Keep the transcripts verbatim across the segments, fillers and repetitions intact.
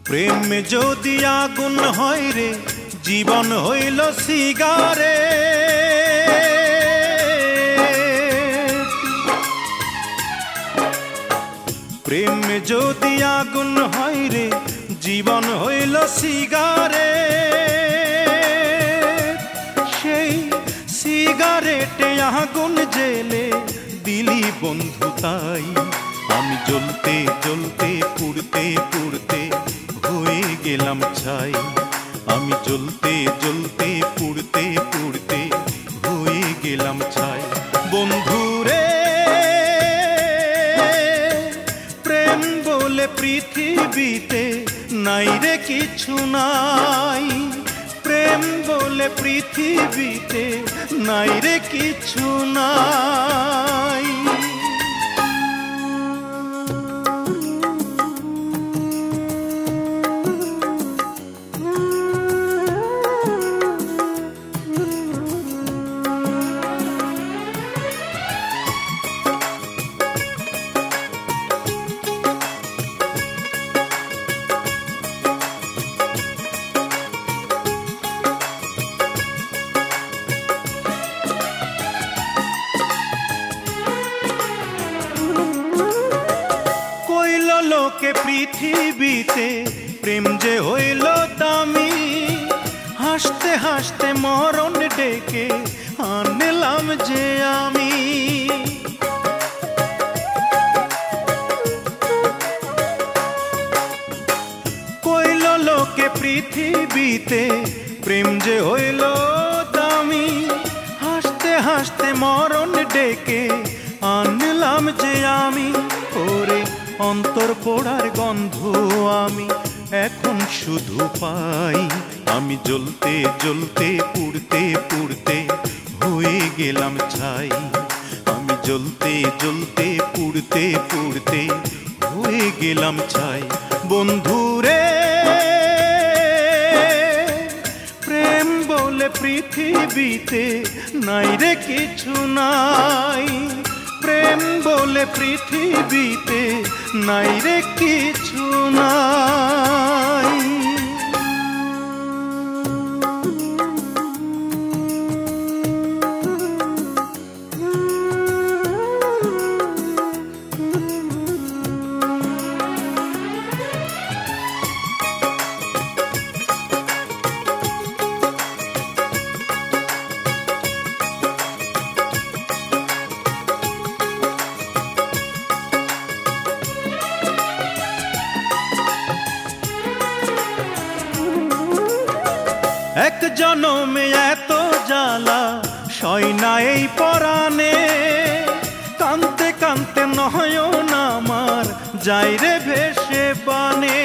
প্রেম যদি আগুন হয় রে জীবন হইল সিগারে। প্রেম যদি আগুন হয় রে জীবন হইল সিগারে। সেই সিগারেটে আগুন জেলে দিলি বন্ধু তাই আমি জ্বলতে জ্বলতে পুড়তে পুড়তে হয়ে গেলাম ছাই। আমি জ্বলতে জ্বলতে পুড়তে পুড়তে হয়ে গেলাম ছাই। বন্ধু রে প্রেম বলে পৃথিবীতে নাই রে কিছু নাই। প্রেম বলে পৃথিবীতে নাই রে কিছু নাই। লোকে পৃথিবীতে প্রেম যে হইল দামি। হাসতে হাসতে মরণ ডেকে আনলাম যে আমি। কইল লোকে পৃথিবীতে প্রেম যে হইল দামি। হাসতে হাসতে মরণ ডেকে আনলাম যে আমি। ওরে অন্তর পোড়ার গন্ধ আমি এখন শুধু পাই। আমি জ্বলতে জ্বলতে পুড়তে পুড়তে হয়ে গেলাম ছাই। আমি জ্বলতে জ্বলতে পুড়তে পুড়তে হয়ে গেলাম ছাই। বন্ধু রে প্রেম বলে পৃথিবীতে নাই রে কিছু নাই। প্রেম বলে পৃথিবীতে নাই রে কিছু নাই। এক জনমে এত জ্বালা সয় না এই পরাণে। কানতে কানতে নয়ন আমার যাই রে ভেসে বানে।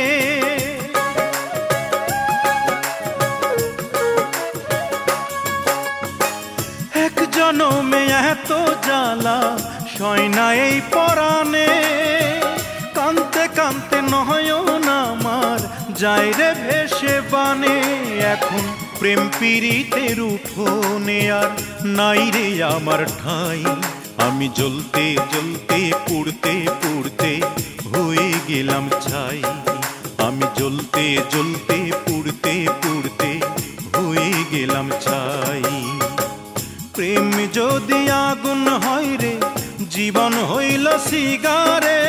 এক জনমে এত জ্বালা সয় না এই পরাণে। কানতে কানতে নয়ন আমার যাই রে ভেসে বানে। এখন প্রেম পীড়িতের উঠোনে আর নাই রে আমার ঠাই। আমি জ্বলতে জ্বলতে পুড়তে পুড়তে হয়ে গেলাম ছাই। আমি জ্বলতে জ্বলতে পুড়তে পুড়তে হয়ে গেলাম ছাই। প্রেম যদি আগুন হয় রে জীবন হইল সিগারে।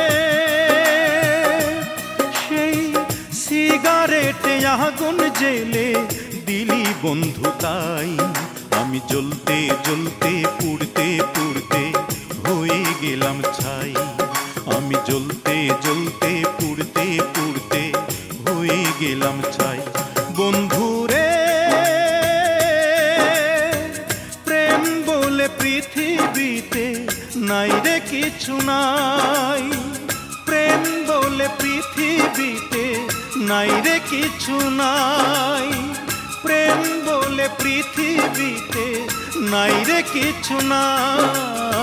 সেই সিগারেটে আগুন জেলে দিলি বন্ধু তাই। আমি জ্বলতে জ্বলতে পুড়তে পুড়তে হয়ে গেলাম ছাই। আমি জ্বলতে জ্বলতে পুড়তে পুড়তে হয়ে গেলাম ছাই। বন্ধু রে প্রেম বলে পৃথিবীতে নাই রে কিছু নাই। প্রেম বলে পৃথিবীতে নাই রে কিছু নাই। প্রেম বলে পৃথিবীতে নাই রে কিছু নাই।